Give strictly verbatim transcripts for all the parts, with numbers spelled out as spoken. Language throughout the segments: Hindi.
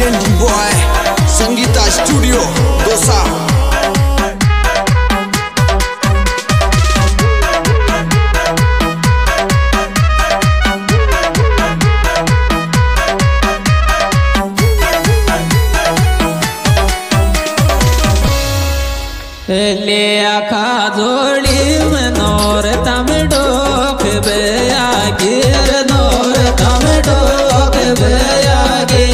presenting boy Sangeeta Studio Dosa. ले आखा जोड़ी मनोर तम डोक बया गिर नोर तम डोक बया गे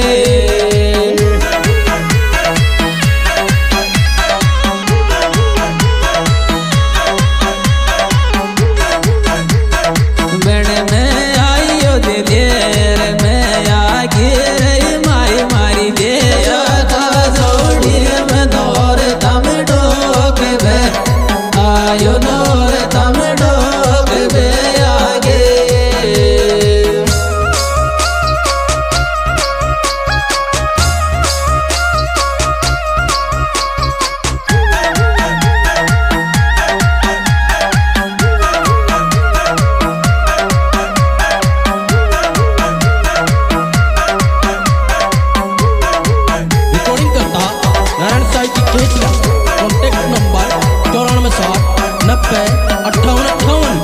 बण में आइयो दिलेर में आ गिर माई मारी दे आखा जोड़ी मनोर तम आयो नोर तम डोक बे आगे रिकॉर्डिंग करता नारायण साई की केटिया। कॉन्टेक्ट नंबर चौरानवे सात नब्बे अट्ठावन अट्ठावन।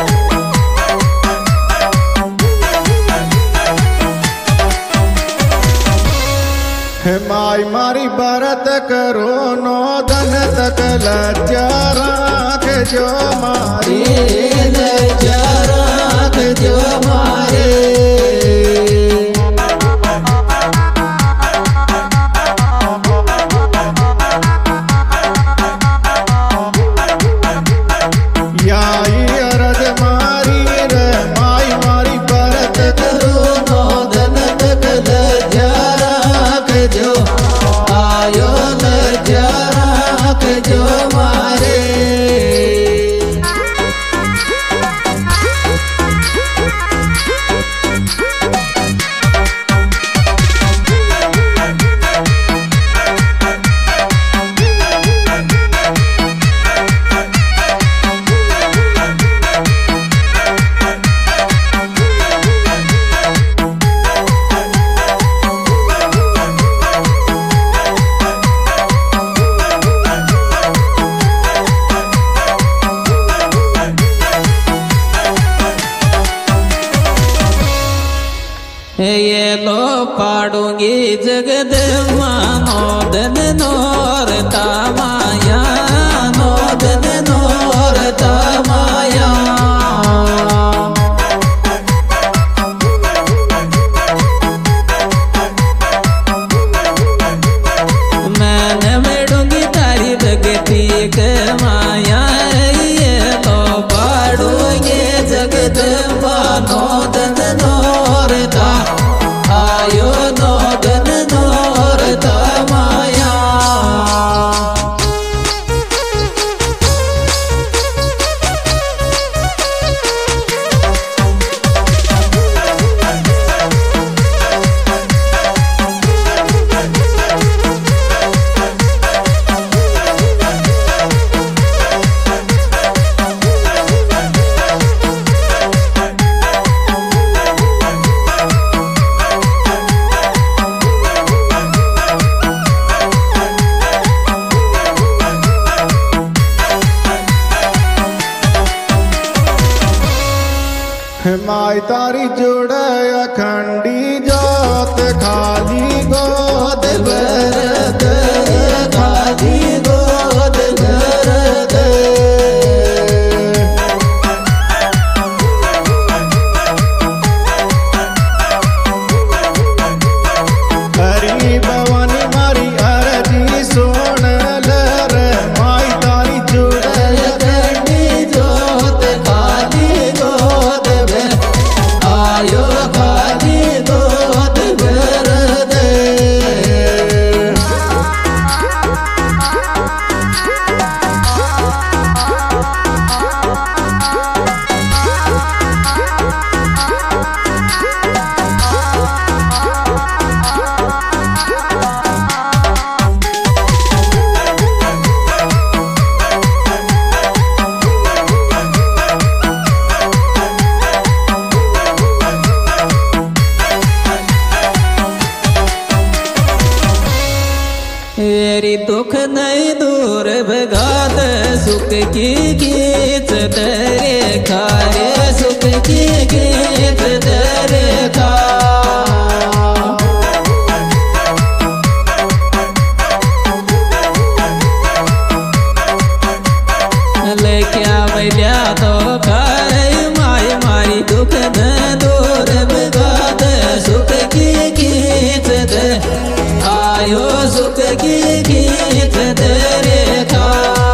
हे माई मारी भरत करो नो धन तक लज्जा राख जो मारी लज्जा राख जो मारे ये लो पाड़ूंगी जगद मानो दन नोर तामाया नो दन नोर तामाया मैंने मेड़ूंगी तारी भगती के माया ये लो पाड़ूंगी जगद मानो दन नोर ता आयो नो धन नोर तमाया माई तारी जोड़ अखंडी जोत खाली गोद भरत खाली गोद भरत हरी भवानी मारी अरजी सोन लर माई तारी जोड़ अखंडी जोत खाली गोद आयो तेरी दुख नहीं दूर भगात सुख की गीत तेरे खारे सुख की गीत तेरे खा ले क्या मिल्या तो खाए माय मारी दुख न दूर भगात सुख की गीत दे आयो सुख की गीत तेरे खा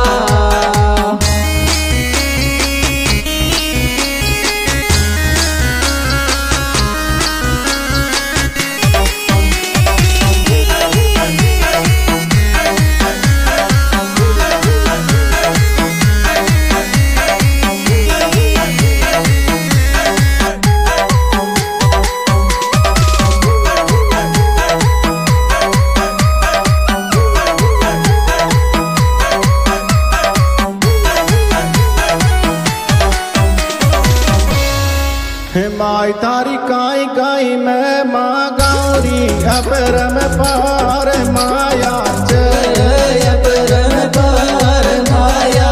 माई तारी काई काई मैं माँ गौरी अपरम पार माया जय अपरम पार माया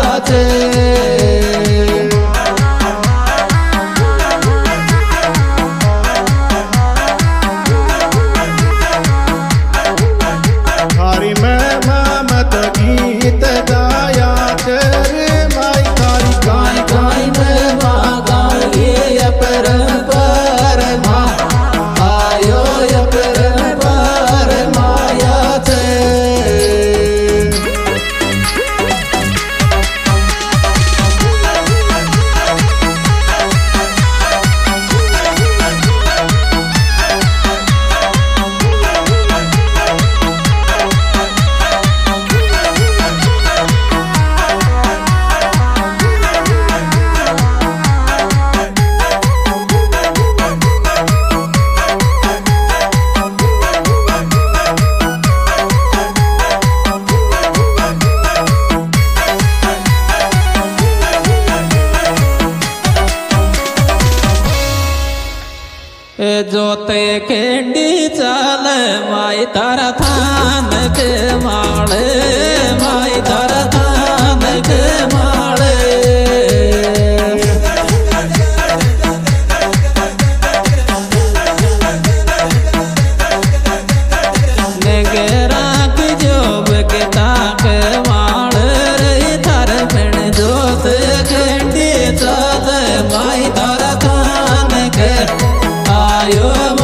थारी मैं मत गीत गाया तेरे माई तारी काई काई मैं माँ गौरी अपरम पार मा आयो अपरम पार माया जोते केंडी चाल माई तारा थान के माड़े माई तारा थान के माड़े नेगराक जोब के ताक माड़ रही थार फिर जोत केंडी चाल माई तारा थान के आयो